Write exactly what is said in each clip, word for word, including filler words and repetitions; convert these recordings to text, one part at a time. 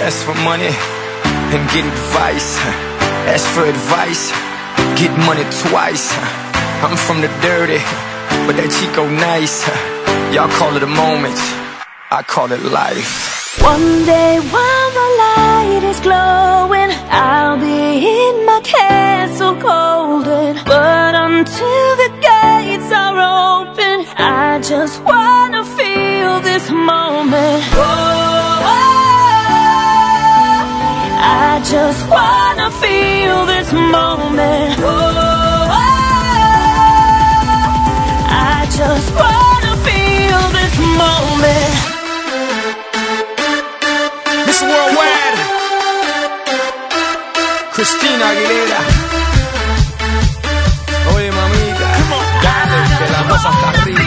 ask for money and get advice. Ask for advice, get money twice. I'm from the dirty, but that Chico nice. Y'all call it a moment, I call it life. One day while the light is glowing, I'll be in my castle golden. But until the gates are open, I just wanna feel this moment. Oh, I just wanna feel this moment. Oh, I just wanna feel this moment. Miss Worldwide, Christina Aguilera. Oye, mamita, dale, que la cosa está arriba.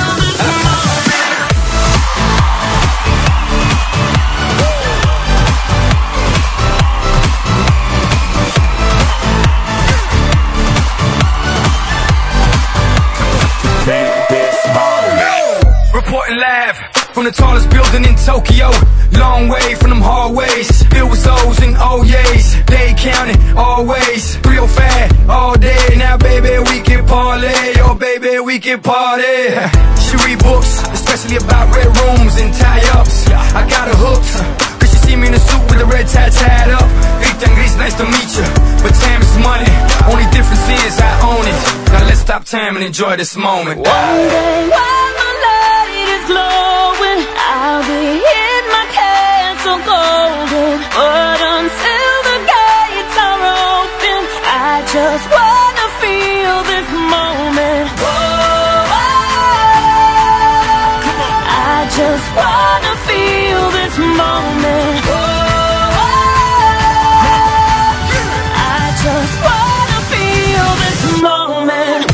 Reporting live from the tallest building in Tokyo. Long way from them hallways, filled with O's and O's. They counting always, three oh five all day. Now baby we can parlay, oh baby we can party. She read books, especially about red rooms and tie-ups. I got her hooked, cause she see me in a suit with a red tie tied up. Rita and Gris, nice to meet you, but time is money. Only difference is I own it. Now let's stop time and enjoy this moment. One day while my light is glowing, I'll be in my castle golden. But until the gates are open, I just wanna feel this moment. Oh, I just wanna feel this moment. Oh, I just wanna feel this moment.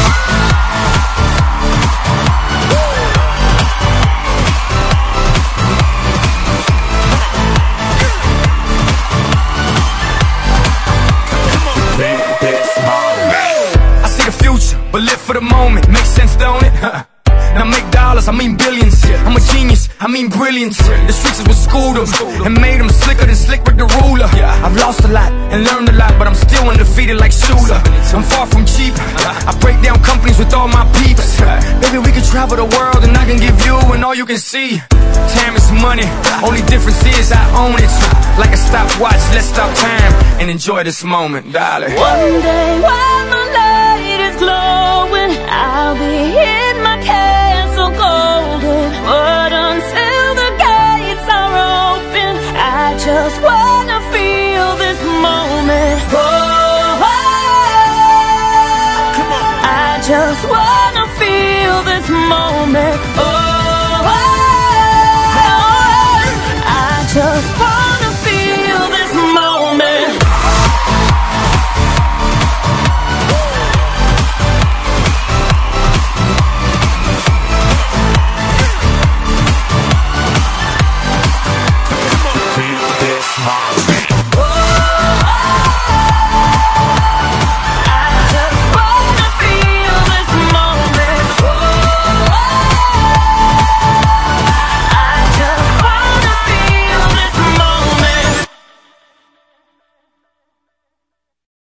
But live for the moment, makes sense, don't it? Now make dollars, I mean billions. I'm a genius, I mean brilliance. The streets is what schooled them and made them slicker than Slick Rick the ruler. I've lost a lot and learned a lot, but I'm still undefeated like Shooter. I'm far from cheap, I break down companies with all my peeps. Baby, we can travel the world and I can give you and all you can see. Time is money, only difference is I own it. Like a stopwatch, let's stop time and enjoy this moment, darling. One day while my light is glowing, I'll be in my castle golden. But until the gates are open, I just wanna feel this moment. Oh, I just wanna feel this moment. Oh,